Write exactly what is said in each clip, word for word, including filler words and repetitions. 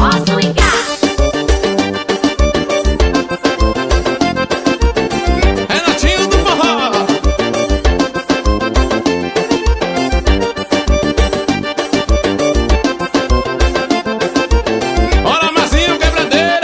forró swingar. Renatinho do forró. Ora, Marzinho Quebradeira.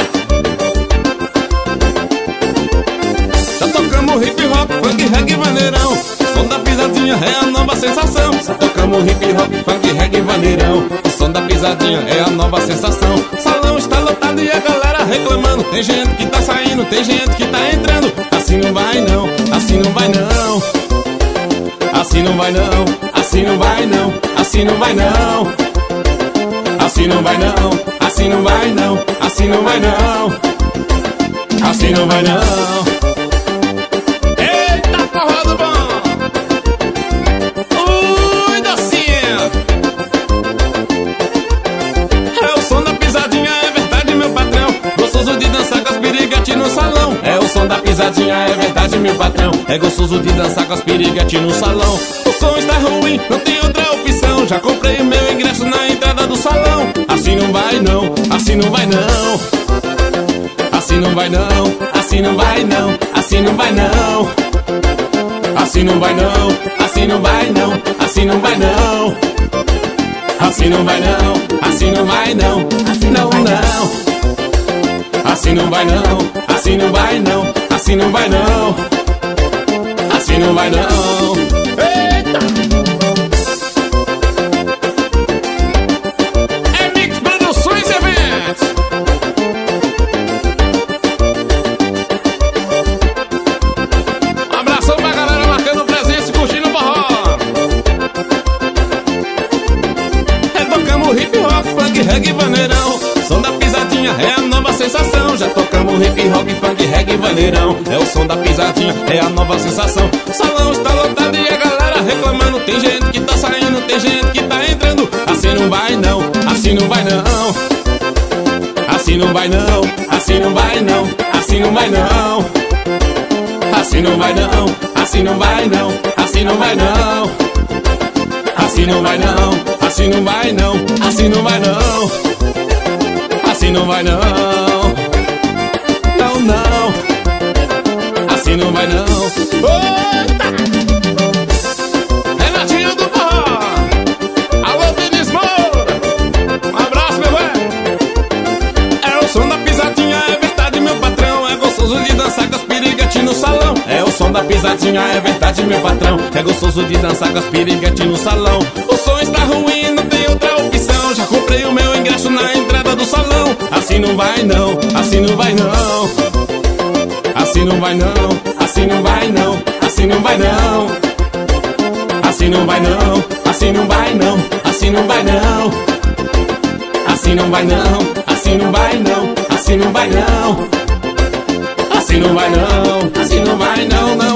Já tocamos hip hop, funk, reggae, vaneirão. O som da pisadinha é a nova sensação. Já tocamos hip hop, funk, reggae, vaneirão. O som da pisadinha é a nova sensação. O salão está lotado e a galera reclamando. Tem gente que tá saindo, tem gente que tá entrando. Assim não vai não, assim não vai não. Assim não vai não, assim não vai não. Assim não vai não. Assim não vai não, assim não vai não. Assim não vai não. Assim não vai não. Eita, forró do bom. Ui, docinha. É o som da pisadinha, é verdade, meu patrão. Gostoso de dançar com as piriguetes no salão. É o som da pisadinha, é verdade, meu patrão. É gostoso de dançar com as piriguetes no salão. O som está ruim, não tem outra opção. Já comprei o meu ingresso na entrada do salão. Assim não vai não, assim não vai não. Assim não vai não, assim não vai não. Assim não vai não. Assim não vai não, assim não vai não. Assim não vai não. Assim não vai não, assim não vai não. Assim não não. Assim não vai não, assim não vai não. Assim não vai não. Assim não vai não. Eita! É Mix Produções e Eventos. Um abração pra galera marcando presença e curtindo o forró. Retocamos hip hop, funk, reggae, vaneirão. Som da pisadinha é a nova sensação. Já tocamos hip hop, funk, reggae, vaneirão. É o som da pisadinha, é a nova sensação. O salão está lotado e a galera reclamando. Tem gente que tá saindo, tem gente que tá entrando. Assim não vai não, assim não vai não. Assim não vai não, assim não vai não. Assim não vai não. Assim não vai não, assim não vai não. Assim não vai não. Assim não vai não, assim não vai não. Assim não vai não. Assim não vai não. Não, não. Assim não vai não. Eita! Renatinho do forró. Alô, Vinícius Moura. Um abraço, meu velho. É o som da pisadinha, é verdade, meu patrão. É gostoso de dançar com as piriguetes no salão. É o som da pisadinha, é verdade, meu patrão. É gostoso de dançar com as piriguetes no salão. O som está ruim, não tem outra opção. Já comprei o meu ingresso na entrada do salão. Assim não vai não, assim não vai não. Assim não vai não, assim não vai não. Assim não vai não. Assim não vai não, assim não vai não. Assim não vai não. Assim não vai não, assim não vai não. Assim não vai não. Assim não vai não, assim não vai não.